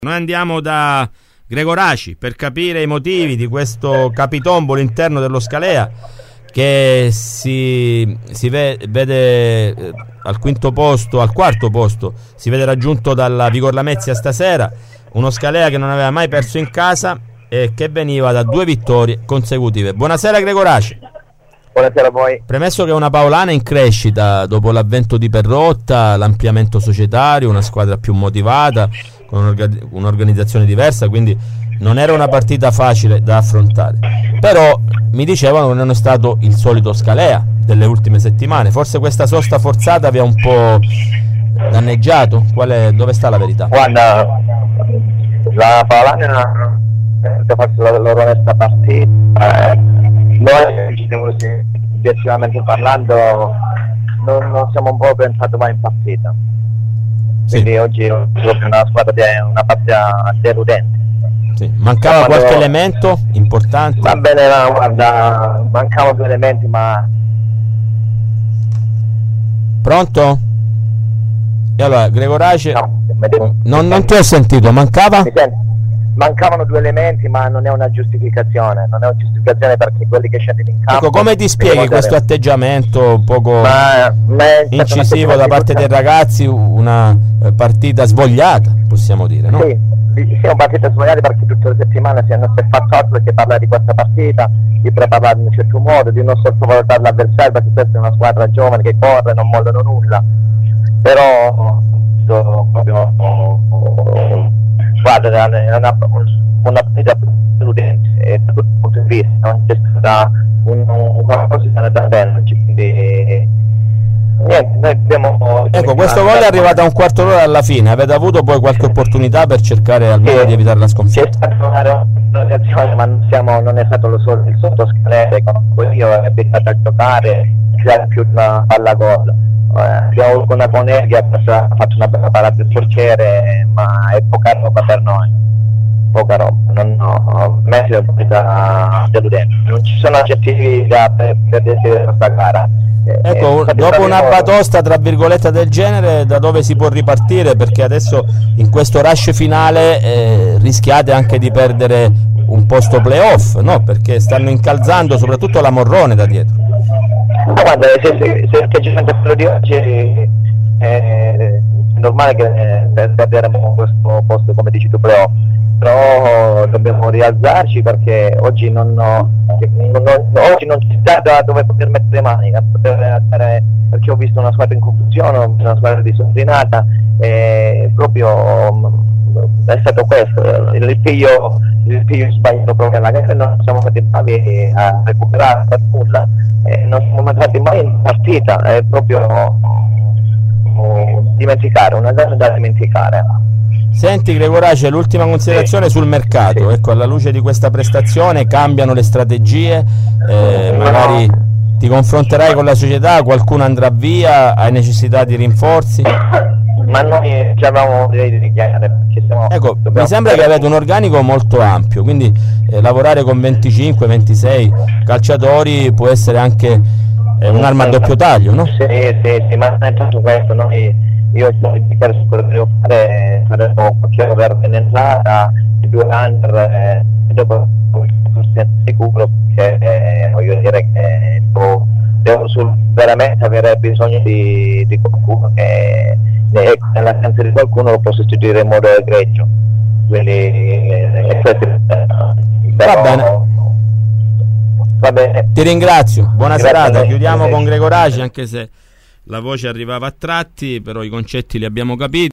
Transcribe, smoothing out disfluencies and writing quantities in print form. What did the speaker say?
Noi andiamo da Gregoraci per capire i motivi di questo capitombolo interno dello Scalea che si vede al quarto posto, si vede raggiunto dalla Vigor Lamezia stasera, uno Scalea che non aveva mai perso in casa e che veniva da 2 vittorie consecutive. Buonasera Gregoraci. Buonasera a voi. Premesso che è una Paolana in crescita dopo l'avvento di Perrotta, l'ampliamento societario, una squadra più motivata, con un'organizzazione diversa, quindi non era una partita facile da affrontare. Però mi dicevano che non è stato il solito Scalea delle ultime settimane. Forse questa sosta forzata vi ha un po' danneggiato? Dove sta la verità? Guarda, la Paolana ha fatto la loro onesta partita. Noi, obiettivamente parlando, non siamo un po' pensato mai in partita. Quindi oggi è proprio una squadra una partita deludente. Sì. Mancava qualche elemento importante? Va bene, guarda, mancavano 2 elementi, ma... Pronto? E allora, Gregoraci, no, non ti ho sentito, mancava? Mancavano 2 elementi, ma non è una giustificazione, perché quelli che scendono in campo... Ecco, come ti spieghi questo atteggiamento poco incisivo da parte dei ragazzi, una partita svogliata, possiamo dire, no? Sì, una partita svogliata perché tutte le settimane si è fatto altro che parlare di questa partita, di prepararla in un certo modo, di non sottovalutare l'avversario, perché questa è una squadra giovane che corre, non mollano nulla, però proprio... Guarda, è una partita deludente da tutti i punti di vista, non c'è stata qualcosa che è andata bene oggi, quindi niente, noi abbiamo... Ecco, questo gol è arrivato a un quarto d'ora alla fine, avete avuto poi qualche opportunità per cercare almeno di evitare la sconfitta? C'è stata una reazione, ma non è stato il sottoscalere, io è abituato a giocare, creare più una palla gol. Abbiamo avuto una Coneria che ha fatto una bella parata del portiere, ma è poca roba per noi, Messi è una partita deludente, non ci sono aggettivi per decidere questa gara. Ecco, dopo una batosta tra virgolette del genere, da dove si può ripartire? Perché adesso in questo rush finale rischiate anche di perdere un posto playoff, no? Perché stanno incalzando soprattutto la Morrone da dietro. Guarda, se l'atteggiamento è quello di oggi, è normale che perderemo questo posto, come dici tu, però dobbiamo rialzarci, perché oggi non ci sta da dove poter mettere le mani, perché ho visto una squadra in confusione, una squadra disordinata, proprio è stato questo, il figlio sbagliato proprio alla gara, non siamo stati bravi a recuperare per nulla, non siamo entrati mai in partita, è proprio dimenticare, una gara da dimenticare. Senti Gregoraci, l'ultima considerazione sul mercato, ecco, alla luce di questa prestazione cambiano le strategie, magari ti confronterai con la società, qualcuno andrà via, hai necessità di rinforzi? Ma noi ci avevamo direi di chiedere, perché ecco, mi sembra che avete un organico molto ampio, quindi lavorare con 25-26 calciatori può essere anche un'arma a doppio taglio, no? Sì, ma non è tanto questo, io quello che devo fare, faremo qualche over in entrata, 2 under, e dopo forse sicuro, perché voglio dire che devo veramente avere bisogno di qualcuno che nell'assenza di qualcuno lo può sostituire in modo egregio, quindi va bene. Ti ringrazio, buona serata. Chiudiamo Grazie. con Gregoraci, anche se la voce arrivava a tratti, però i concetti li abbiamo capiti.